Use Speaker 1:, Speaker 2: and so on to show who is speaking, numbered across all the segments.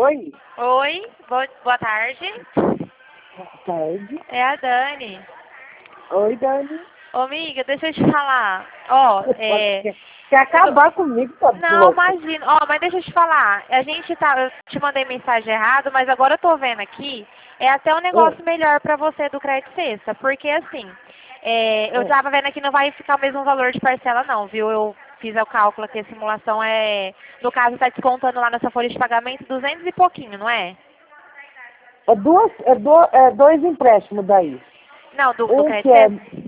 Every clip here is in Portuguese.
Speaker 1: Oi,
Speaker 2: Oi, boa tarde.
Speaker 1: boa tarde.
Speaker 2: É a Dani.
Speaker 1: Oi, Dani.
Speaker 2: Ô, amiga, deixa eu te falar. Ó,
Speaker 1: Quer acabar comigo, tá
Speaker 2: Não,
Speaker 1: louca?
Speaker 2: imagina. Ó, mas deixa eu te falar. Eu te mandei mensagem errado, mas agora eu tô vendo aqui. É até um
Speaker 1: Hum,
Speaker 2: negócio melhor pra você do Crédito Sexta. Porque assim, eu
Speaker 1: hum.
Speaker 2: tava vendo aqui não vai ficar o mesmo valor de parcela não, viu? Eu fiz o cálculo aqui, a simulação no caso tá descontando lá nessa folha de pagamento 200 e pouquinho, não é?
Speaker 1: É dois empréstimos daí.
Speaker 2: Não, do
Speaker 1: Um que
Speaker 2: Crédito
Speaker 1: é,
Speaker 2: Sexta?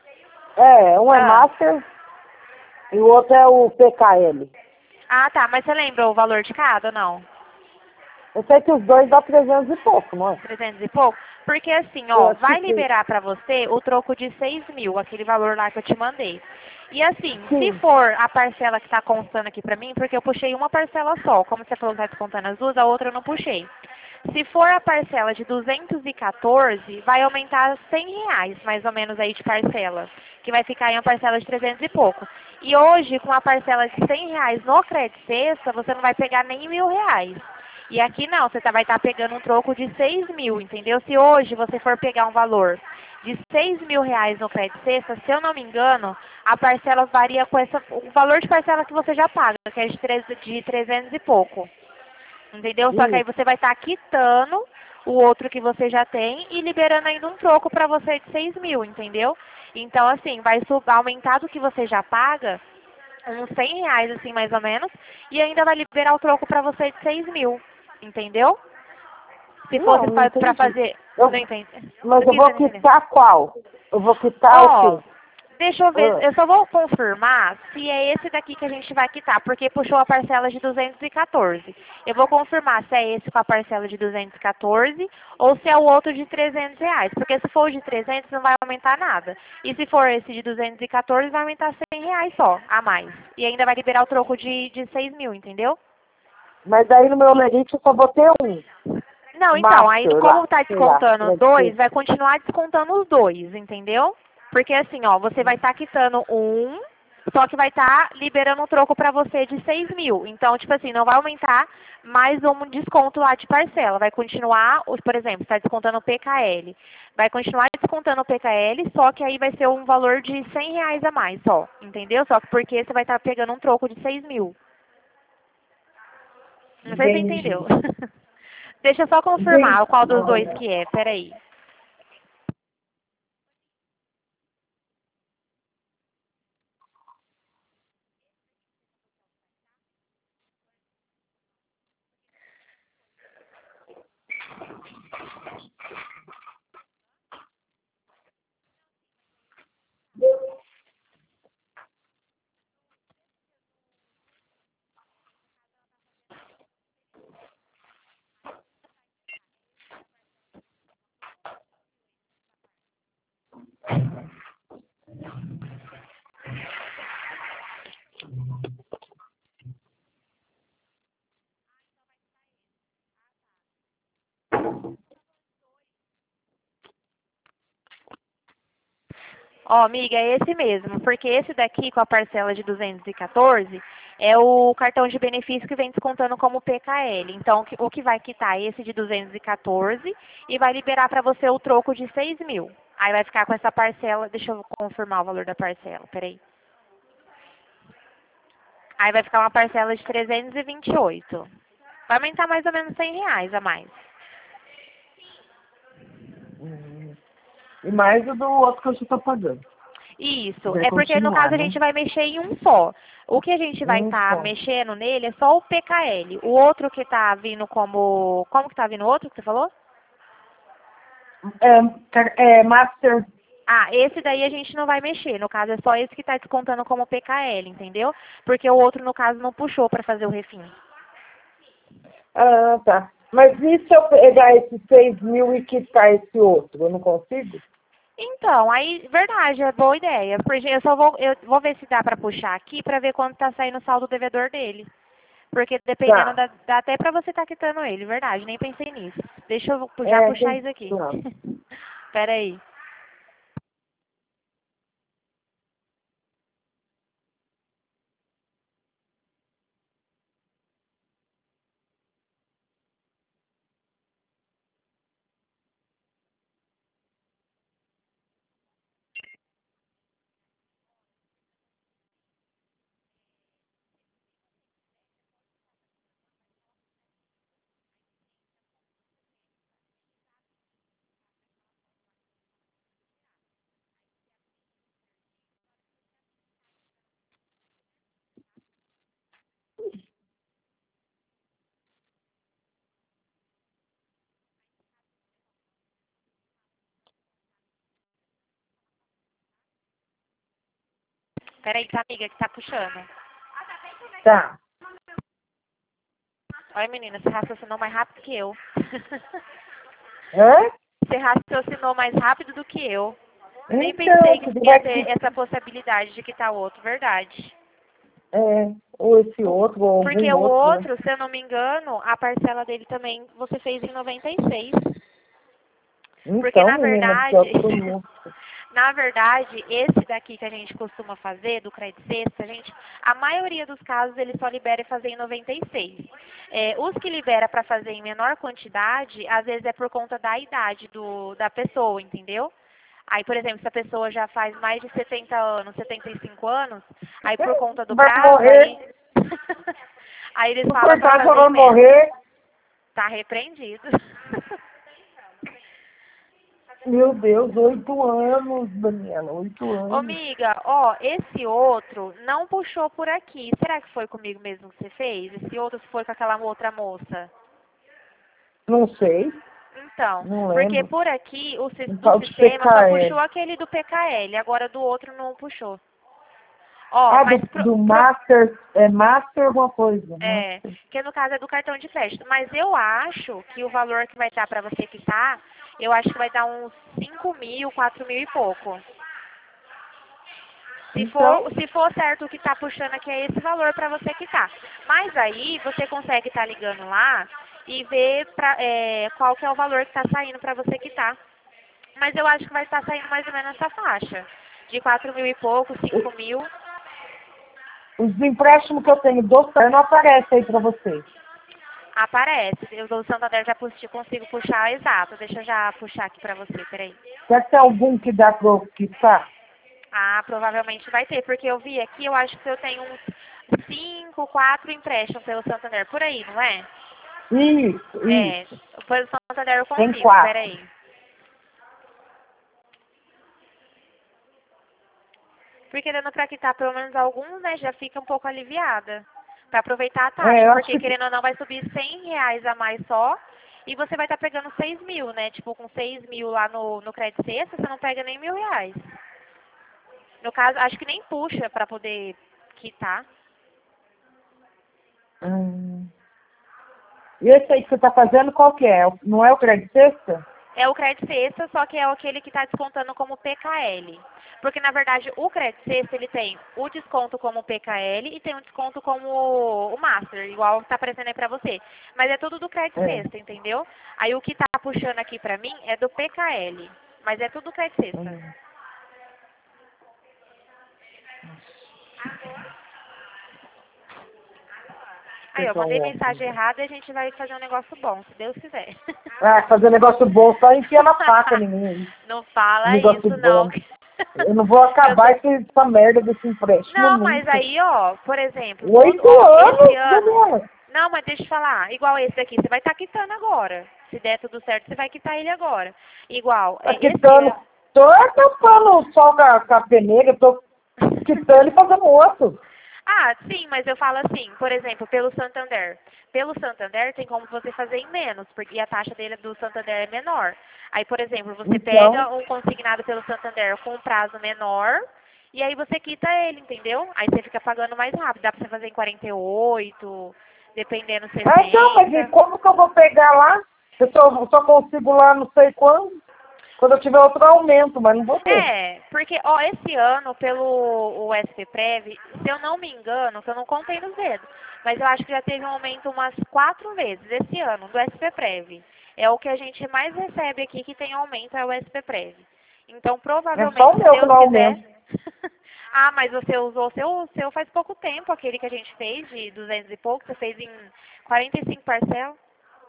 Speaker 1: um é
Speaker 2: Ah.
Speaker 1: Master e o outro é o PKL.
Speaker 2: Ah, tá. Mas você lembra o valor de cada ou não?
Speaker 1: Eu sei que os dois dá 300 e pouco, não é?
Speaker 2: 300 e pouco? Porque assim,
Speaker 1: Eu
Speaker 2: ó,
Speaker 1: acho que
Speaker 2: vai
Speaker 1: sim.
Speaker 2: liberar pra você o troco de 6.000, aquele valor lá que eu te mandei. E assim, se
Speaker 1: Sim.
Speaker 2: for a parcela que tá constando aqui pra mim, porque eu puxei uma parcela só, como você falou que tá descontando as duas, a outra eu não puxei. Se for a parcela de 214, vai aumentar R$ 100, mais ou menos aí de parcela, que vai ficar em uma parcela de 300 e pouco. E hoje, com a parcela de R$ 100 no Crédito Sexta, você não vai pegar nem R$ 1.000. E aqui não, você vai estar pegando um troco de 6.000, entendeu? Se hoje você for pegar um valor de R$ 6.000 no Crédito Sexta, se eu não me engano, a parcela varia com o valor de parcela que você já paga, que é de 300 e pouco. Entendeu? Só que aí
Speaker 1: Isso.
Speaker 2: você vai estar quitando o outro que você já tem e liberando ainda um troco para você de 6.000, entendeu? Então, assim, vai aumentar do que você já paga, uns R$ 100, assim, mais ou menos, e ainda vai liberar o troco para você de 6.000, entendeu? Se fosse
Speaker 1: Não
Speaker 2: para
Speaker 1: entendi.
Speaker 2: fazer... Não
Speaker 1: Eu,
Speaker 2: entende?
Speaker 1: mas
Speaker 2: O
Speaker 1: eu
Speaker 2: que
Speaker 1: vou
Speaker 2: você não entendeu?
Speaker 1: quitar qual? Eu vou quitar o
Speaker 2: Ó,
Speaker 1: quê?
Speaker 2: deixa eu ver,
Speaker 1: Ah,
Speaker 2: eu só vou confirmar se é esse daqui que a gente vai quitar, porque puxou a parcela de 214. Eu vou confirmar se é esse com a parcela de 214 ou se é o outro de R$ 300, porque se for o de 300 não vai aumentar nada. E se for esse de 214 vai aumentar R$ 100 só, a mais. E ainda vai liberar o troco de 6.000, entendeu?
Speaker 1: mas daí no meu lerite eu só vou ter um.
Speaker 2: Não, então, aí
Speaker 1: Master
Speaker 2: como
Speaker 1: lá,
Speaker 2: tá
Speaker 1: sei lá,
Speaker 2: descontando
Speaker 1: deve
Speaker 2: dois,
Speaker 1: ser.
Speaker 2: vai continuar descontando os dois, entendeu? Porque assim, ó, você vai estar quitando um, só que vai estar liberando um troco pra você de 6.000. Então, tipo assim, não vai aumentar mais um desconto lá de parcela. Vai continuar, por exemplo, está descontando o PKL. Vai continuar descontando o PKL, só que aí vai ser um valor de R$ 100 a mais só, entendeu? Só que porque você vai estar pegando um troco de 6.000. Não sei se você entendeu.
Speaker 1: Entendi.
Speaker 2: Deixa eu só confirmar
Speaker 1: Entendi.
Speaker 2: qual dos dois que é. Peraí. Ó, amiga, é esse mesmo, porque esse daqui com a parcela de 214 é o cartão de benefício que vem descontando como PKL. Então, o que vai quitar é esse de 214 e vai liberar para você o troco de 6.000. Aí vai ficar com essa parcela, deixa eu confirmar o valor da parcela, peraí. Aí vai ficar uma parcela de 328. Vai aumentar mais ou menos R$ 100 a mais.
Speaker 1: E mais o do outro que eu já tô pagando.
Speaker 2: Isso,
Speaker 1: Vai
Speaker 2: é porque no caso
Speaker 1: continuar,
Speaker 2: a
Speaker 1: né?
Speaker 2: gente vai mexer em um só. O que a gente vai
Speaker 1: Um
Speaker 2: estar
Speaker 1: só.
Speaker 2: mexendo nele é só o PKL. O outro que tá vindo como. Como que tá vindo o outro que você falou?
Speaker 1: Master.
Speaker 2: Ah, esse daí a gente não vai mexer. No caso, é só esse que está descontando como PKL, entendeu? Porque o outro, no caso, não puxou para fazer o refim.
Speaker 1: Ah, tá. Mas e se eu pegar esses 6.000 e quitar esse outro? Eu não consigo?
Speaker 2: Então, aí, verdade, é boa ideia. Porque eu vou ver se dá para puxar aqui para ver quanto tá saindo o saldo devedor dele. Porque dependendo,
Speaker 1: Tá.
Speaker 2: dá até pra você estar quitando ele, verdade, nem pensei nisso. Deixa eu já
Speaker 1: É,
Speaker 2: puxar
Speaker 1: tem.
Speaker 2: isso aqui.
Speaker 1: Tá.
Speaker 2: Pera aí. Peraí, tá, amiga, que tá puxando.
Speaker 1: Tá.
Speaker 2: Olha, menina, você raciocinou mais rápido que eu.
Speaker 1: Hã?
Speaker 2: Você raciocinou mais rápido do que eu. Nem pensei
Speaker 1: Então,
Speaker 2: que
Speaker 1: você
Speaker 2: ia
Speaker 1: vai
Speaker 2: ter essa possibilidade de quitar o outro, verdade.
Speaker 1: ou esse outro, ou
Speaker 2: Porque
Speaker 1: algum
Speaker 2: o
Speaker 1: outro, né?
Speaker 2: outro, se eu não me engano, a parcela dele também você fez em 96. Porque
Speaker 1: Então,
Speaker 2: na
Speaker 1: menina do
Speaker 2: verdade,
Speaker 1: céu, todo mundo.
Speaker 2: na verdade, esse daqui que a gente costuma fazer, do Credit Sexta, a maioria dos casos ele só libera fazer em 96. Os que libera para fazer em menor quantidade, às vezes é por conta da idade da pessoa, entendeu? Aí, por exemplo, se a pessoa já faz mais de 70 anos, 75 anos, aí por conta do
Speaker 1: Vai
Speaker 2: prazo,
Speaker 1: morrer.
Speaker 2: aí, aí eles
Speaker 1: Se
Speaker 2: falam para
Speaker 1: cortar, já
Speaker 2: fazer
Speaker 1: vai
Speaker 2: em menos.
Speaker 1: morrer.
Speaker 2: Tá repreendido.
Speaker 1: Meu Deus, 8 anos, Daniela, 8
Speaker 2: Ô,
Speaker 1: anos.
Speaker 2: amiga, ó, esse outro não puxou por aqui. Será que foi comigo mesmo que você fez? Esse outro foi com aquela outra moça?
Speaker 1: Não sei,
Speaker 2: Então,
Speaker 1: não
Speaker 2: porque
Speaker 1: lembro.
Speaker 2: por aqui
Speaker 1: Um
Speaker 2: do
Speaker 1: tal de
Speaker 2: sistema só puxou
Speaker 1: PKL.
Speaker 2: aquele do PKL, agora do outro não puxou. Ó,
Speaker 1: Ah,
Speaker 2: mas
Speaker 1: do Master, Master alguma coisa. Master.
Speaker 2: que no caso é do cartão de crédito. Mas eu acho que o valor que vai dar para você quitar, eu acho que vai dar uns 5 mil, 4 mil e pouco.
Speaker 1: Então,
Speaker 2: Se for certo o que está puxando aqui é esse valor para você quitar. Mas aí você consegue estar ligando lá e ver qual que é o valor que está saindo para você quitar. Mas eu acho que vai estar saindo mais ou menos nessa faixa. De 4 mil e pouco, 5 mil.
Speaker 1: os empréstimos que eu tenho do Santander não aparecem aí pra você.
Speaker 2: Aparece. Eu do Santander já consigo puxar exato. Deixa eu já puxar aqui para você, peraí.
Speaker 1: Será que tem algum que dá pra eu quitar?
Speaker 2: Ah, provavelmente vai ter, porque eu vi aqui, eu acho que eu tenho uns 5, 4 empréstimos pelo Santander. Por aí, não é?
Speaker 1: Isso.
Speaker 2: Pelo Santander eu
Speaker 1: Tem
Speaker 2: consigo,
Speaker 1: 4.
Speaker 2: peraí. Porque dando pra quitar pelo menos alguns, né, já fica um pouco aliviada. Pra aproveitar a taxa,
Speaker 1: Eu acho
Speaker 2: porque
Speaker 1: que...
Speaker 2: querendo ou não vai subir R$ 100 a mais só. E você vai estar pegando 6 mil, né? Tipo, com 6 mil lá no Credit Sexta, você não pega nem R$ 1.000. No caso, acho que nem puxa pra poder quitar.
Speaker 1: Hum. E esse aí que você tá fazendo, qual que é? Não é o Credit Sexta?
Speaker 2: É o Credit Sexta, só que é aquele que está descontando como PKL. Porque, na verdade, o Credit Sexta, ele tem o desconto como PKL e tem o desconto como o Master, igual está aparecendo aí pra você. Mas é tudo do Credit
Speaker 1: É.
Speaker 2: Sexta, entendeu? Aí o que tá puxando aqui pra mim é do PKL. Mas é tudo do Credit Sexta.
Speaker 1: Hum.
Speaker 2: Aí, eu
Speaker 1: Pegar
Speaker 2: mandei
Speaker 1: um óculos.
Speaker 2: mensagem errada e a gente vai fazer um negócio bom, se Deus quiser.
Speaker 1: Fazer negócio bom, só enfia na faca em mim aí.
Speaker 2: Não fala
Speaker 1: Negócio
Speaker 2: isso, não.
Speaker 1: bom. Eu não vou
Speaker 2: Que eu tô...
Speaker 1: acabar essa merda desse empréstimo
Speaker 2: Não, mas
Speaker 1: nunca.
Speaker 2: aí, ó, por exemplo,
Speaker 1: 8
Speaker 2: esse
Speaker 1: anos,
Speaker 2: ano.
Speaker 1: Daniela.
Speaker 2: Não, mas deixa eu falar, igual esse aqui, você vai estar quitando agora. Se der tudo certo, você vai quitar ele agora. Igual,
Speaker 1: Tá
Speaker 2: esse
Speaker 1: quitando.
Speaker 2: ano.
Speaker 1: Tô tampando o sol com a peneira, tô quitando e fazendo outro.
Speaker 2: Ah, sim, mas eu falo assim, por exemplo, pelo Santander. Pelo Santander tem como você fazer em menos, porque a taxa dele do Santander é menor. Aí, por exemplo, você
Speaker 1: Então,
Speaker 2: pega um consignado pelo Santander com um prazo menor, e aí você quita ele, entendeu? Aí você fica pagando mais rápido. Dá pra você fazer em 48, dependendo
Speaker 1: então, mas e
Speaker 2: 60.
Speaker 1: como que eu vou pegar lá? Eu só consigo lá não sei quando eu tiver outro aumento, mas não vou ter.
Speaker 2: Porque, ó, esse ano, pelo o SP-Prev, se eu não me engano, que eu não contei nos dedos, mas eu acho que já teve um aumento umas 4 vezes esse ano, do SP-Prev. É o que a gente mais recebe aqui que tem aumento, é o SP-Prev. Então,
Speaker 1: É só
Speaker 2: provavelmente,
Speaker 1: o
Speaker 2: se
Speaker 1: meu que
Speaker 2: Deus
Speaker 1: não
Speaker 2: quiser...
Speaker 1: aumenta.
Speaker 2: Ah, mas você usou o seu faz pouco tempo, aquele que a gente fez, de 200 e pouco, você fez em 45 parcelas.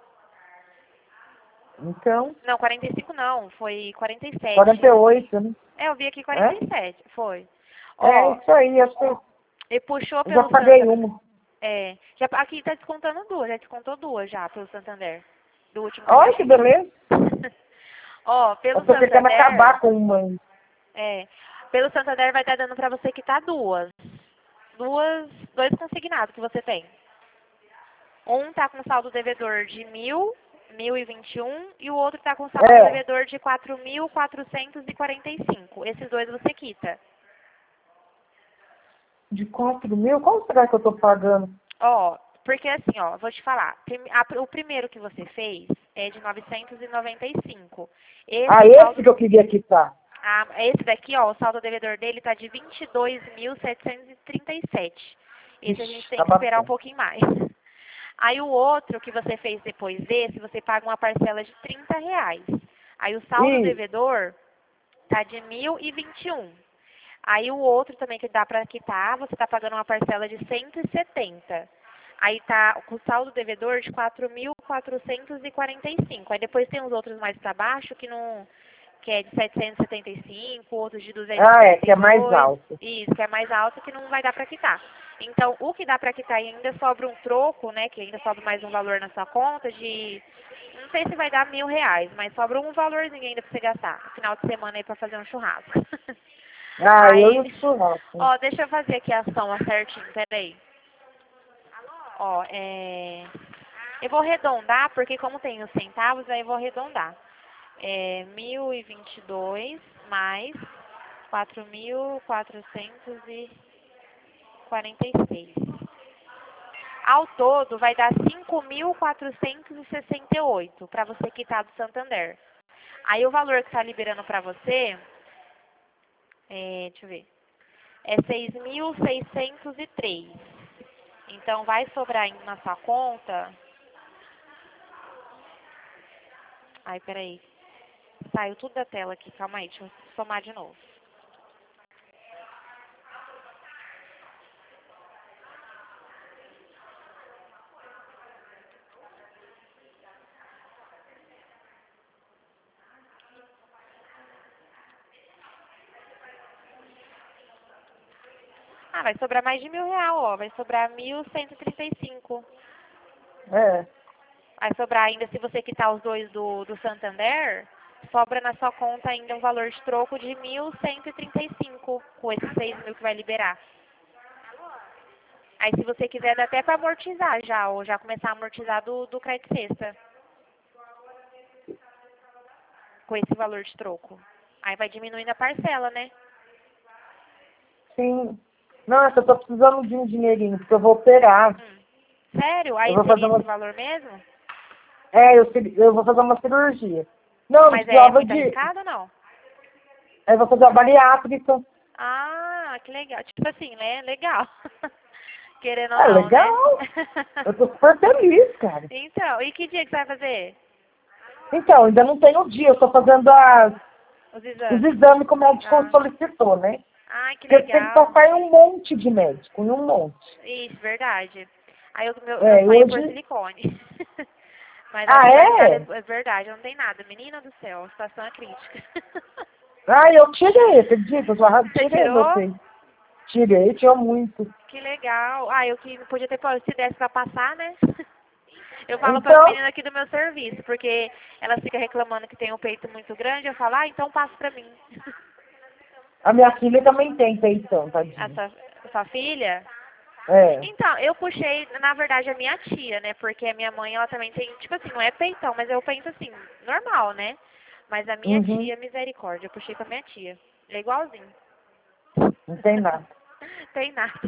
Speaker 1: Então,
Speaker 2: Não, 45 não, foi 47.
Speaker 1: 48, né?
Speaker 2: Eu vi aqui
Speaker 1: É?
Speaker 2: 47, foi.
Speaker 1: É
Speaker 2: Ó,
Speaker 1: isso aí, acho que
Speaker 2: ele puxou
Speaker 1: eu já
Speaker 2: pelo
Speaker 1: paguei
Speaker 2: Santander.
Speaker 1: uma.
Speaker 2: Aqui tá descontando duas, já descontou duas já pelo Santander. Do último que a
Speaker 1: Olha que
Speaker 2: gente viu.
Speaker 1: beleza.
Speaker 2: Ó,
Speaker 1: Eu
Speaker 2: pelo
Speaker 1: tô tentando
Speaker 2: Santander,
Speaker 1: acabar com uma.
Speaker 2: é, pelo Santander vai estar dando pra você quitar duas. Dois consignados que você tem. Um tá com saldo devedor de 1.021, e o outro tá com saldo
Speaker 1: É.
Speaker 2: devedor de 4.445. Esses dois você quita.
Speaker 1: De 4 mil? Qual será que eu tô pagando?
Speaker 2: Ó, porque assim, ó, vou te falar. O primeiro que você fez é de 995.
Speaker 1: Ah,
Speaker 2: Esse
Speaker 1: esse
Speaker 2: saldo,
Speaker 1: que eu queria quitar.
Speaker 2: esse daqui, ó, o saldo devedor dele tá de 22.737. Esse a gente
Speaker 1: Ixi,
Speaker 2: tem
Speaker 1: tá
Speaker 2: que esperar um
Speaker 1: bastante.
Speaker 2: pouquinho mais. Aí o outro que você fez depois desse, você paga uma parcela de R$ 30. Aí o saldo
Speaker 1: E,
Speaker 2: devedor tá de 1.021. Aí o outro também que dá para quitar, você está pagando uma parcela de 170. Aí tá com o saldo devedor de 4.445. Aí depois tem os outros mais para baixo que é de 775, outros de
Speaker 1: que é mais
Speaker 2: 272.
Speaker 1: alto.
Speaker 2: Isso, que é mais alto que não vai dar para quitar. Então, o que dá para quitar e ainda sobra um troco, né, que ainda sobra mais um valor na sua conta de, não sei se vai dar R$ 1.000, mas sobra um valorzinho ainda para você gastar no final de semana aí para fazer um churrasco.
Speaker 1: Ah, eu e
Speaker 2: Aí,
Speaker 1: o churrasco.
Speaker 2: ó, deixa eu fazer aqui a soma certinho, peraí. Ó, eu vou arredondar, porque como tem os centavos, aí eu vou arredondar. 1.022 mais 4.446. Ao todo, vai dar 5.468 para você quitar do Santander. Aí o valor que está liberando para você, deixa eu ver, é 6.603. Então, vai sobrar na sua conta. Ai, peraí. Saiu tudo da tela aqui. Calma aí, deixa eu somar de novo. Ah, vai sobrar mais de R$ 1.000, ó. Vai sobrar 1.135.
Speaker 1: É.
Speaker 2: Vai sobrar ainda, se você quitar os dois do Santander, sobra na sua conta ainda um valor de troco de 1.135 com esses 6.000 que vai liberar. Aí, se você quiser, dá até para amortizar já, ou já começar a amortizar do crédito sexta. Com esse valor de troco. Aí vai diminuindo a parcela, né?
Speaker 1: Sim. Não, é que eu tô precisando de um dinheirinho, porque eu vou operar.
Speaker 2: Sério?
Speaker 1: Eu
Speaker 2: Aí
Speaker 1: vou fazer
Speaker 2: seria
Speaker 1: uma.
Speaker 2: esse valor mesmo?
Speaker 1: Eu vou fazer uma cirurgia. Não, eu
Speaker 2: Mas é
Speaker 1: precisava
Speaker 2: muito
Speaker 1: de.
Speaker 2: arriscado ou não?
Speaker 1: Eu vou fazer a bariátrica.
Speaker 2: Ah, que legal. Tipo assim, né? Legal. Querendo ou
Speaker 1: É
Speaker 2: não, né?
Speaker 1: legal. Eu tô super feliz, cara.
Speaker 2: Então, e que dia que você vai fazer?
Speaker 1: Então, ainda não tenho o dia, eu tô fazendo
Speaker 2: Os
Speaker 1: os
Speaker 2: exames?
Speaker 1: exames que o médico
Speaker 2: Ah.
Speaker 1: solicitou, né?
Speaker 2: Ai, que
Speaker 1: Porque tem que
Speaker 2: legal.
Speaker 1: passar em um monte de médico, em um monte.
Speaker 2: Isso, verdade. Aí o meu
Speaker 1: É, e
Speaker 2: sonho é pôr
Speaker 1: hoje.
Speaker 2: silicone. Mas acho
Speaker 1: Ah,
Speaker 2: que vai ficar,
Speaker 1: é?
Speaker 2: é verdade, não tem nada. Menina do céu, a situação é crítica.
Speaker 1: Ah, eu tirei, acredita? Eu já
Speaker 2: Você
Speaker 1: tirei meu
Speaker 2: tirou?
Speaker 1: peito. Tirei, tinha muito.
Speaker 2: Que legal. Ah, eu que podia ter, se desse pra passar, né? Eu falo para as
Speaker 1: Então,
Speaker 2: meninas aqui do meu serviço, porque elas ficam reclamando que tem um peito muito grande. Eu falo, então passa pra mim.
Speaker 1: a minha filha também tem peitão,
Speaker 2: A
Speaker 1: tadinha.
Speaker 2: sua filha?
Speaker 1: É.
Speaker 2: Então, eu puxei, na verdade, a minha tia, né? Porque a minha mãe, ela também tem, tipo assim, não é peitão, mas eu penso assim, normal, né? Mas a minha
Speaker 1: Uhum.
Speaker 2: tia, misericórdia, eu puxei com a minha tia. É igualzinho.
Speaker 1: Não tem nada.
Speaker 2: Tem nada.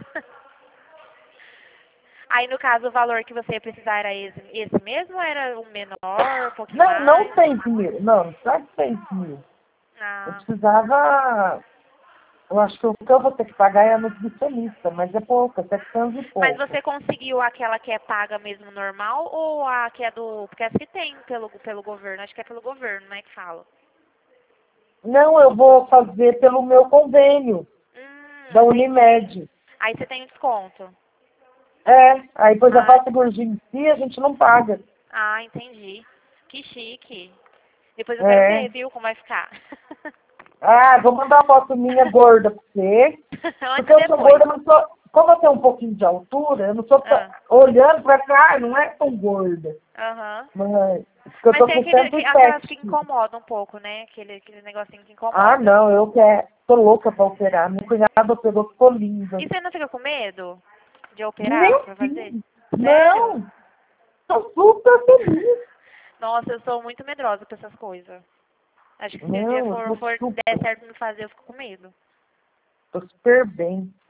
Speaker 2: Aí, no caso, o valor que você ia precisar era esse mesmo ou era um menor, um pouquinho
Speaker 1: Não, não
Speaker 2: mais?
Speaker 1: 6.000. Não, não precisa de 6.000. Eu
Speaker 2: Ah,
Speaker 1: precisava. Eu acho que o que eu vou ter que pagar é a nutricionista, mas é pouco, é 700 e
Speaker 2: mas
Speaker 1: pouco.
Speaker 2: você conseguiu aquela que é paga mesmo normal ou a que é do... Porque essa que tem pelo governo, acho que é pelo governo, né, que fala.
Speaker 1: Não, eu vou fazer pelo meu convênio da
Speaker 2: Entendi.
Speaker 1: Unimed.
Speaker 2: Aí você tem um desconto.
Speaker 1: Aí depois eu
Speaker 2: Ah,
Speaker 1: faço a cirurgia em si, a gente não paga.
Speaker 2: entendi. Que chique. Depois eu quero ver,
Speaker 1: É.
Speaker 2: viu, como vai ficar.
Speaker 1: Ah, vou mandar uma foto minha gorda pra você.
Speaker 2: Antes
Speaker 1: Porque
Speaker 2: e
Speaker 1: eu sou
Speaker 2: depois.
Speaker 1: gorda, mas sou, como eu tenho um pouquinho de altura, eu não sou
Speaker 2: Ah,
Speaker 1: olhando pra cá, não é tão gorda.
Speaker 2: aham.
Speaker 1: Mas, porque eu
Speaker 2: Mas
Speaker 1: tô
Speaker 2: tem
Speaker 1: com
Speaker 2: aquelas
Speaker 1: 107
Speaker 2: que
Speaker 1: quilos.
Speaker 2: incomodam um pouco, né? Aquele negocinho que
Speaker 1: Ah,
Speaker 2: incomoda.
Speaker 1: não, eu quero. Tô louca pra operar. Minha cunhada operou, ficou linda.
Speaker 2: E você não fica com medo de operar
Speaker 1: Meu
Speaker 2: pra fazer?
Speaker 1: filho,
Speaker 2: Sério?
Speaker 1: não, tô super feliz.
Speaker 2: Nossa, eu sou muito medrosa pra essas coisas. Acho que se um dia
Speaker 1: Não, eu tô
Speaker 2: der
Speaker 1: super,
Speaker 2: certo me fazer, eu fico com medo.
Speaker 1: tô super bem.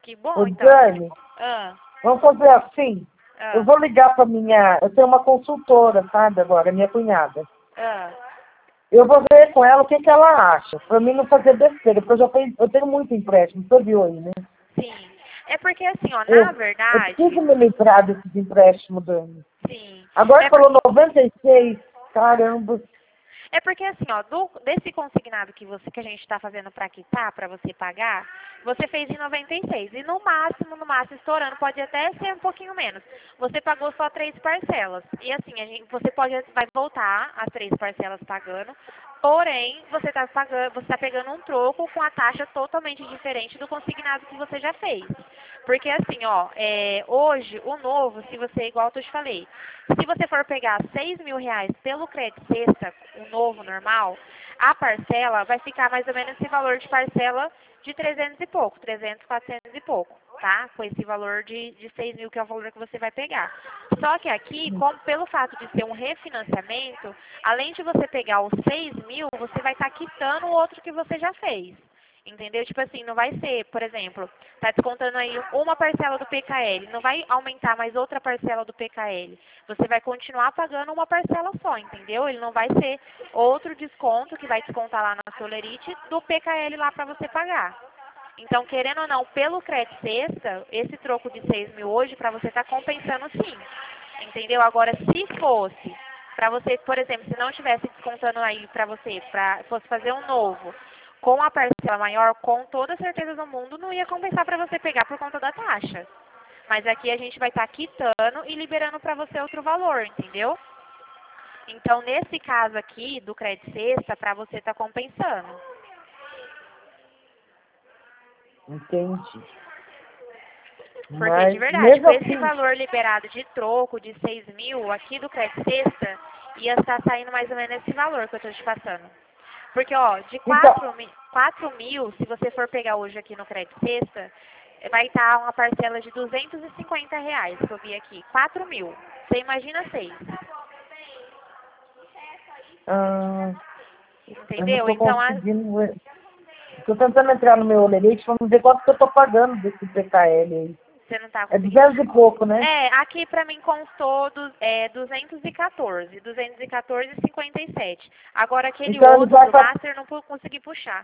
Speaker 2: Que bom,
Speaker 1: Ô,
Speaker 2: então.
Speaker 1: Dani,
Speaker 2: Ah,
Speaker 1: vamos fazer assim. Eu
Speaker 2: ah,
Speaker 1: vou ligar para minha... Eu tenho uma consultora, sabe, agora, minha cunhada.
Speaker 2: ah.
Speaker 1: Eu vou ver com ela o que ela acha, para mim não fazer besteira, porque eu tenho muito empréstimo, você viu aí, né?
Speaker 2: Sim. É porque assim, ó, na
Speaker 1: Eu preciso
Speaker 2: verdade,
Speaker 1: me livrar desses empréstimos, Dani.
Speaker 2: sim.
Speaker 1: Agora
Speaker 2: É
Speaker 1: falou 96, caramba.
Speaker 2: É porque assim, ó, desse consignado que a gente está fazendo para quitar, para você pagar, você fez em 96. E no máximo, estourando, pode até ser um pouquinho menos. Você pagou só 3 parcelas. E assim, você vai voltar as 3 parcelas pagando. Porém, você tá pegando um troco com a taxa totalmente diferente do consignado que você já fez. Porque assim, ó, hoje, o novo, se você, igual eu te falei, se você for pegar R$ 6.000 pelo crédito sexta, o novo normal, a parcela vai ficar mais ou menos esse valor de parcela de 300 e pouco, 300, 400 e pouco, tá? Com esse valor de 6 mil, que é o valor que você vai pegar. Só que aqui, pelo fato de ser um refinanciamento, além de você pegar os 6 mil, você vai estar quitando o outro que você já fez. Entendeu? Tipo assim, não vai ser, por exemplo, tá descontando aí uma parcela do PKL, não vai aumentar mais outra parcela do PKL. Você vai continuar pagando uma parcela só, entendeu? Ele não vai ser outro desconto que vai descontar lá na Solerite do PKL lá para você pagar. Então, querendo ou não, pelo crédito sexta, esse troco de 6 mil hoje para você tá compensando sim. Entendeu? Agora, se fosse para você, por exemplo, se não tivesse descontando aí para você, fosse fazer um novo, com a parcela maior, com toda a certeza do mundo, não ia compensar para você pegar por conta da taxa. Mas aqui a gente vai estar quitando e liberando para você outro valor, entendeu? Então, nesse caso aqui do crédito sexta, para você está compensando.
Speaker 1: Entendi.
Speaker 2: Porque, de
Speaker 1: Mas
Speaker 2: verdade,
Speaker 1: mesmo
Speaker 2: com esse
Speaker 1: assim,
Speaker 2: valor liberado de troco de 6 mil aqui do crédito sexta, ia estar saindo mais ou menos esse valor que eu estou te passando. Porque, ó, de
Speaker 1: então,
Speaker 2: 4 mil, se você for pegar hoje aqui no crédito sexta, vai estar uma parcela de R$ 250 que eu vi aqui. 4 mil. Você imagina 6.
Speaker 1: ah, eu não
Speaker 2: Entendeu?
Speaker 1: estou
Speaker 2: Então,
Speaker 1: conseguindo ver. Estou tentando entrar no meu olerite, vamos ver quanto que eu estou pagando desse PKL aí.
Speaker 2: você não está
Speaker 1: É
Speaker 2: conseguindo.
Speaker 1: 200 e pouco, né?
Speaker 2: Aqui pra mim constou 214,57. Agora aquele
Speaker 1: Então ele
Speaker 2: outro
Speaker 1: vai
Speaker 2: do
Speaker 1: para.
Speaker 2: Master eu não consegui puxar.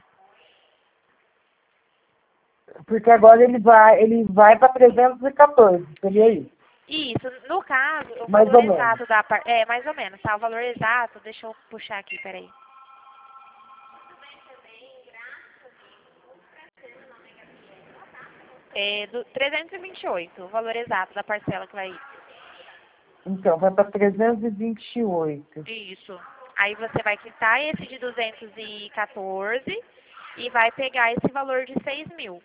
Speaker 1: Porque agora ele vai para 314, seria isso.
Speaker 2: Isso, no caso, o
Speaker 1: Mais
Speaker 2: valor
Speaker 1: ou menos.
Speaker 2: exato mais ou menos, tá? O valor exato, deixa eu puxar aqui, peraí. Do 328, o valor exato da parcela que vai ir.
Speaker 1: Então, vai para 328.
Speaker 2: Isso. Aí você vai quitar esse de 214 e vai pegar esse valor de 6 mil.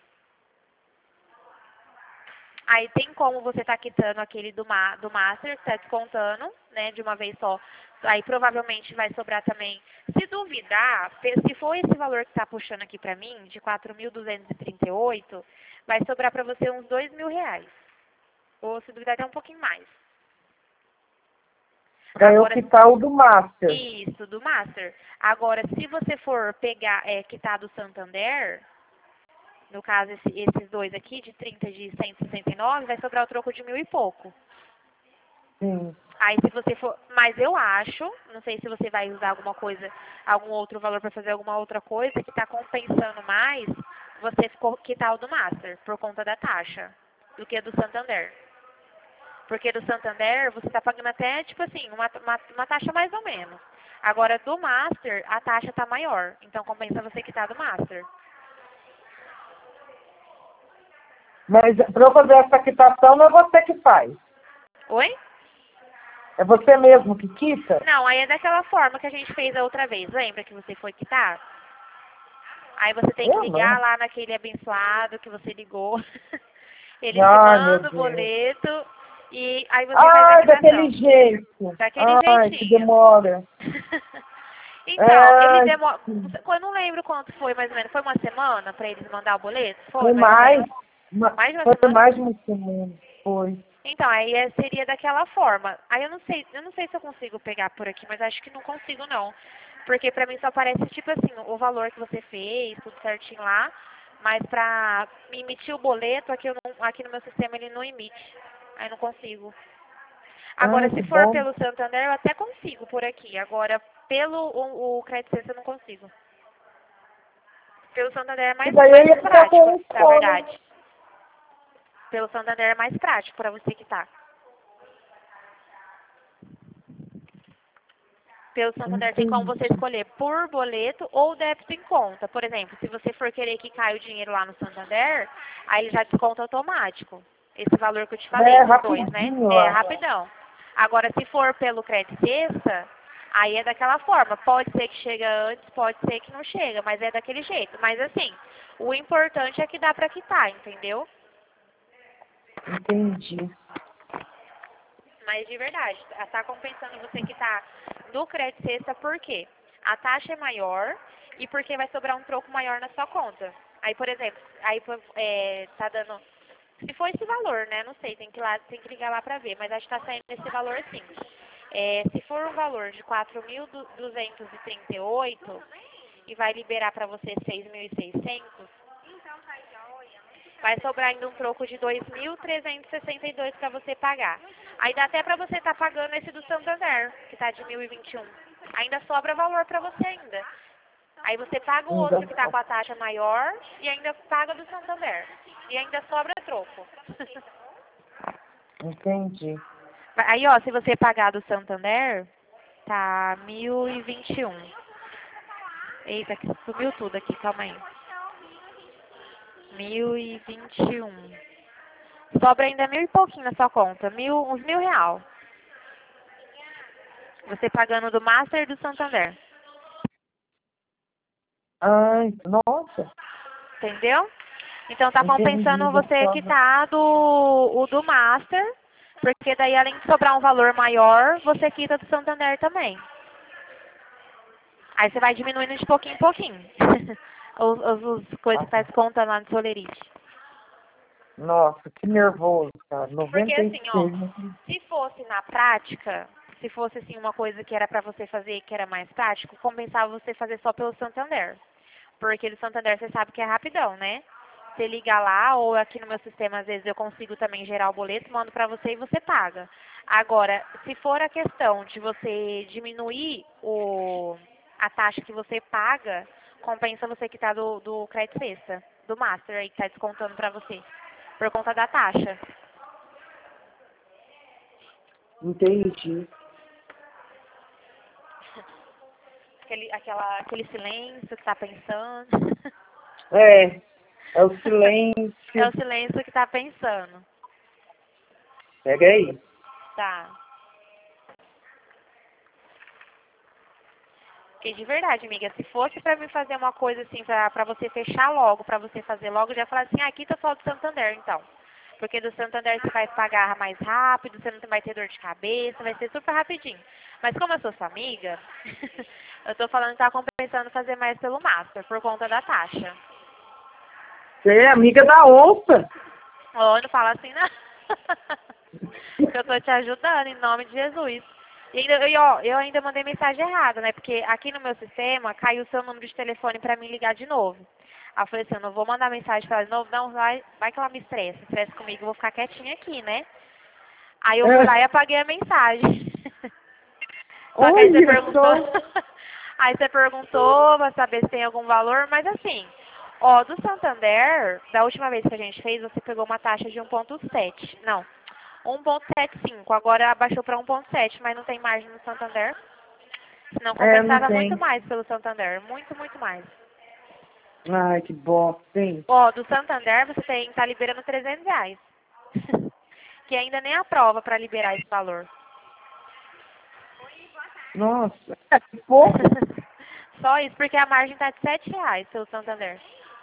Speaker 2: Aí tem como você tá quitando aquele do Master, que tá descontando, né, de uma vez só. Aí provavelmente vai sobrar também. Se duvidar, se for esse valor que tá puxando aqui pra mim, de 4.238, vai sobrar pra você uns R$ 2.000. Ou se duvidar até um pouquinho mais.
Speaker 1: Para eu
Speaker 2: Agora,
Speaker 1: quitar o do Master.
Speaker 2: isso, do Master. Agora, se você for pegar, quitar do Santander, no caso esses dois aqui, de 30 e de 169, vai sobrar o troco de 1.000 e pouco.
Speaker 1: Sim.
Speaker 2: Aí se você for, mas eu acho, não sei se você vai usar alguma coisa, algum outro valor para fazer alguma outra coisa que está compensando mais, você ficou quitar o do Master por conta da taxa do que do Santander. Porque do Santander você está pagando até, tipo assim, uma taxa mais ou menos. Agora do Master a taxa está maior, então compensa você quitar do Master.
Speaker 1: Mas para eu fazer essa quitação não é você que faz.
Speaker 2: Oi?
Speaker 1: É você mesmo que quita?
Speaker 2: Não, aí é daquela forma que a gente fez a outra vez. Lembra que você foi quitar? Aí você tem que
Speaker 1: Eu
Speaker 2: ligar
Speaker 1: não.
Speaker 2: lá naquele abençoado que você ligou. Ele te
Speaker 1: Ai, meu
Speaker 2: manda o
Speaker 1: Deus.
Speaker 2: boleto e aí você faz a
Speaker 1: Ai,
Speaker 2: quitação.
Speaker 1: daquele jeito.
Speaker 2: Daquele
Speaker 1: Ai, que
Speaker 2: jeitinho.
Speaker 1: demora.
Speaker 2: Então, ele
Speaker 1: Ai,
Speaker 2: demora. Eu não lembro quanto foi mais ou menos. Foi uma semana para eles mandar o boleto? Foi
Speaker 1: foi
Speaker 2: mais ou
Speaker 1: mais.
Speaker 2: menos. Mais de uma
Speaker 1: Foi
Speaker 2: semana?
Speaker 1: mais de uma semana. Foi.
Speaker 2: Então, aí seria daquela forma. Aí eu não sei se eu consigo pegar por aqui, mas acho que não consigo não. Porque pra mim só aparece tipo assim, o valor que você fez, tudo certinho lá, Mas pra me emitir o boleto, aqui no meu sistema ele não emite. Aí não consigo. Agora,
Speaker 1: Que
Speaker 2: se for
Speaker 1: bom.
Speaker 2: pelo Santander, eu até consigo por aqui. Agora, pelo o Credit Suisse eu não consigo. Pelo Santander é
Speaker 1: E
Speaker 2: mais,
Speaker 1: daí eu
Speaker 2: mais
Speaker 1: ia ficar com
Speaker 2: prático,
Speaker 1: um
Speaker 2: na
Speaker 1: só, né?
Speaker 2: verdade. Pelo Santander é mais prático para você quitar. Pelo Santander tem como você
Speaker 1: Entendi.
Speaker 2: escolher por boleto ou débito em conta. Por exemplo, se você for querer que caia o dinheiro lá no Santander, aí ele já desconta automático. Esse valor que eu te falei,
Speaker 1: É
Speaker 2: esses dois, né?
Speaker 1: rapidinho
Speaker 2: É
Speaker 1: lá.
Speaker 2: rapidão. Agora, se for pelo crédito sexta, aí é daquela forma. Pode ser que chega antes, pode ser que não chega, mas é daquele jeito. Mas assim, o importante é que dá pra quitar, entendeu?
Speaker 1: Entendi.
Speaker 2: Mas de verdade, tá compensando você que tá do crédito sexta, por quê? A taxa é maior e porque vai sobrar um troco maior na sua conta. Aí, por exemplo, tá dando. Se for esse valor, né? Não sei, tem que ligar lá pra ver, mas acho que tá saindo esse valor sim. Se for um valor de 4.238 e vai liberar pra você 6.600, vai sobrar ainda um troco de 2.362 para você pagar. Aí dá até para você estar pagando esse do Santander, que está de 1.021. Ainda sobra valor para você ainda. Aí você paga o outro que está com a taxa maior e ainda paga do Santander. E ainda sobra troco.
Speaker 1: Entendi.
Speaker 2: Aí, ó, se você pagar do Santander, tá 1.021. Eita, que subiu tudo aqui, calma aí. 1.021. Sobra ainda 1.000 e pouquinho na sua conta, uns R$ 1.000. Você pagando do Master e do Santander.
Speaker 1: Ai, nossa.
Speaker 2: Entendeu? Então tá
Speaker 1: Entendi.
Speaker 2: compensando você quitar o do Master, porque daí além de sobrar um valor maior, você quita do Santander também. Aí você vai diminuindo de pouquinho em pouquinho. os coisas que tá descontando lá no Solerite.
Speaker 1: Nossa, que nervoso, cara.
Speaker 2: Porque assim,
Speaker 1: 96.
Speaker 2: ó, se fosse na prática, se fosse assim uma coisa que era pra você fazer que era mais prático, compensava você fazer só pelo Santander. Porque do Santander você sabe que é rapidão, né? Você liga lá, ou aqui no meu sistema, às vezes eu consigo também gerar o boleto, mando pra você e você paga. Agora, se for a questão de você diminuir a taxa que você paga, compensa você que tá do crédito sexta, do Master aí que tá descontando pra você, por conta da taxa.
Speaker 1: Entendi.
Speaker 2: Aquele silêncio que tá pensando.
Speaker 1: É o
Speaker 2: É
Speaker 1: silêncio.
Speaker 2: o silêncio que tá pensando.
Speaker 1: Pega aí.
Speaker 2: Tá. Porque de verdade, amiga, se fosse pra mim fazer uma coisa assim, pra você fechar logo, pra você fazer logo, eu já falar assim, aqui tá só do Santander, então. Porque do Santander você vai pagar mais rápido, você não vai ter dor de cabeça, vai ser super rapidinho. Mas como eu sou sua amiga, eu tô falando que tá compensando fazer mais pelo Master, por conta da taxa.
Speaker 1: Você é amiga da onça.
Speaker 2: Oh, não fala assim, não. Porque eu tô te ajudando, em nome de Jesus. E ainda, eu ainda mandei mensagem errada, né? Porque aqui no meu sistema caiu o seu número de telefone pra mim ligar de novo. Aí eu falei assim, eu não vou mandar mensagem pra ela de novo, não, vai que ela me estressa comigo, eu vou ficar quietinha aqui, né? Aí eu fui lá e apaguei a mensagem. Só que aí você
Speaker 1: Olha
Speaker 2: perguntou,
Speaker 1: só.
Speaker 2: aí você perguntou pra saber se tem algum valor, mas assim, ó, do Santander, da última vez que a gente fez, você pegou uma taxa de 1,7. Não, 1,75. Agora abaixou para 1,7, mas não tem margem no Santander. Senão
Speaker 1: Não
Speaker 2: compensava muito
Speaker 1: tem.
Speaker 2: mais pelo Santander. Muito, muito mais.
Speaker 1: Ai, que bosta, hein?
Speaker 2: Ó, do Santander você tá liberando R$ 300. Que ainda nem aprova para liberar esse valor.
Speaker 1: Nossa, que pouco.
Speaker 2: Só isso, porque a margem tá de R$ 7 pelo Santander.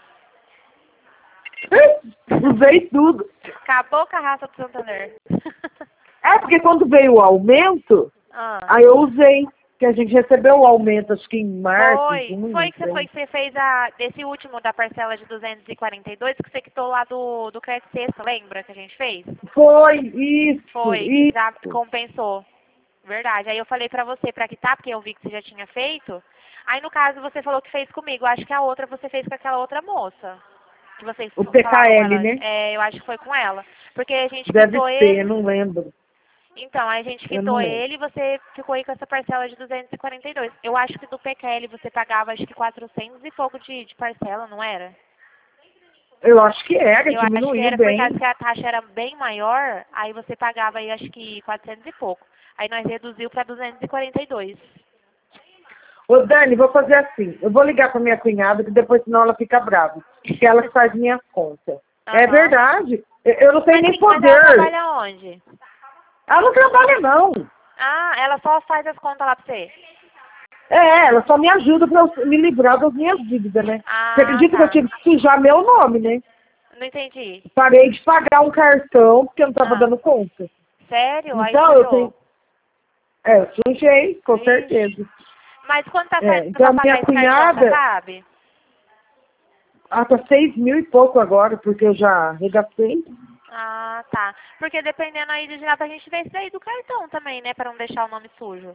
Speaker 1: Usei tudo.
Speaker 2: Acabou com a raça do Santander.
Speaker 1: Porque quando veio o aumento,
Speaker 2: Ah.
Speaker 1: aí eu usei. Que a gente recebeu o aumento, acho que em março, junho.
Speaker 2: Foi que você fez desse último da parcela de 242 que você quitou lá do crédito sexto, lembra que a gente fez?
Speaker 1: Foi, isso,
Speaker 2: Foi, que já
Speaker 1: isso.
Speaker 2: compensou. Verdade. Aí eu falei pra você pra quitar, porque eu vi que você já tinha feito. Aí no caso você falou que fez comigo. Acho que a outra você fez com aquela outra moça. Que vocês
Speaker 1: O
Speaker 2: falaram com
Speaker 1: PKL,
Speaker 2: ela.
Speaker 1: né?
Speaker 2: É, eu acho que foi com ela. Porque a gente
Speaker 1: Deve
Speaker 2: quitou
Speaker 1: ser,
Speaker 2: ele.
Speaker 1: eu não lembro.
Speaker 2: Então, a gente
Speaker 1: Eu não
Speaker 2: quitou
Speaker 1: lembro.
Speaker 2: ele e você ficou aí com essa parcela de 242. Eu acho que do PQL você pagava acho que 400 e pouco de parcela, não era?
Speaker 1: Eu acho que era,
Speaker 2: Eu acho que
Speaker 1: diminuiu
Speaker 2: era por causa
Speaker 1: bem.
Speaker 2: que a taxa era bem maior, aí você pagava aí acho que 400 e pouco. Aí nós reduziu para 242.
Speaker 1: Ô, Dani, vou fazer assim. Eu vou ligar pra minha cunhada, que depois senão ela fica brava. Que ela que faz minhas contas. É
Speaker 2: Aham.
Speaker 1: verdade. Eu não tenho nem
Speaker 2: Mas ela
Speaker 1: poder.
Speaker 2: trabalha onde?
Speaker 1: Ela não trabalha, não.
Speaker 2: Ah, ela só faz as contas lá pra você.
Speaker 1: Ela só me ajuda pra eu me livrar das minhas dívidas, né? Você
Speaker 2: Ah,
Speaker 1: acredita que eu
Speaker 2: tá.
Speaker 1: tive que sujar meu nome, né?
Speaker 2: Não entendi.
Speaker 1: Parei de pagar um cartão porque eu não tava
Speaker 2: Ah,
Speaker 1: dando conta.
Speaker 2: sério? Aí
Speaker 1: Então, eu tenho...
Speaker 2: sujou.
Speaker 1: Eu sujei, com
Speaker 2: Vixe.
Speaker 1: certeza.
Speaker 2: Mas quanto tá saindo
Speaker 1: Então,
Speaker 2: pra
Speaker 1: a
Speaker 2: pagar
Speaker 1: minha
Speaker 2: esse cartão, você
Speaker 1: cunhada...
Speaker 2: sabe?
Speaker 1: Tá 6.000 e pouco agora, porque eu já regastei.
Speaker 2: Ah, tá. Porque dependendo aí, dá pra gente ver isso daí do cartão também, né? Pra não deixar o nome sujo.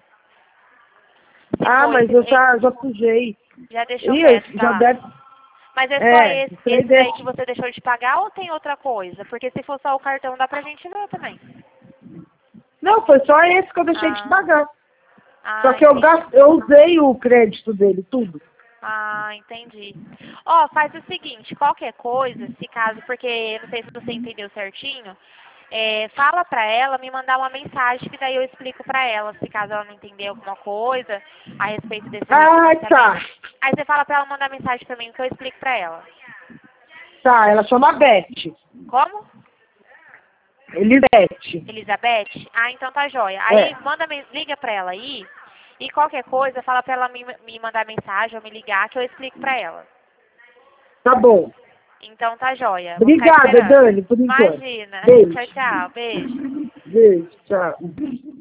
Speaker 2: Se
Speaker 1: Ah,
Speaker 2: for
Speaker 1: mas
Speaker 2: esse,
Speaker 1: eu já sujei.
Speaker 2: já deixou
Speaker 1: E
Speaker 2: quieto
Speaker 1: esse
Speaker 2: pra
Speaker 1: já
Speaker 2: lá.
Speaker 1: deve...
Speaker 2: Mas é só esse,
Speaker 1: isso aí
Speaker 2: esse daí que
Speaker 1: deixa...
Speaker 2: você deixou de pagar ou tem outra coisa? Porque se for só o cartão, dá pra gente ver também.
Speaker 1: Não, foi só esse que eu deixei de
Speaker 2: Ah,
Speaker 1: pagar. Só
Speaker 2: ah,
Speaker 1: que eu,
Speaker 2: entendi.
Speaker 1: eu usei o crédito dele, tudo.
Speaker 2: Ah, entendi. Ó, faz o seguinte, qualquer coisa, se caso, porque eu não sei se você entendeu certinho, fala pra ela me mandar uma mensagem que daí eu explico pra ela, se caso ela não entender alguma coisa a respeito desse
Speaker 1: Ah, tá.
Speaker 2: refinanciamento. Aí você fala pra ela mandar mensagem pra mim que eu explico pra ela.
Speaker 1: Tá, ela chama Beth.
Speaker 2: Como?
Speaker 1: Elisete.
Speaker 2: Elizabeth? Ah, então tá jóia. Aí
Speaker 1: É,
Speaker 2: liga pra ela aí e qualquer coisa fala pra ela me mandar mensagem ou me ligar que eu explico pra ela.
Speaker 1: tá bom.
Speaker 2: Então tá jóia. Vou ficar
Speaker 1: Obrigada,
Speaker 2: esperando.
Speaker 1: Dani, por enquanto.
Speaker 2: Imagina.
Speaker 1: Beijo.
Speaker 2: Tchau, tchau. Beijo.
Speaker 1: Beijo, tchau.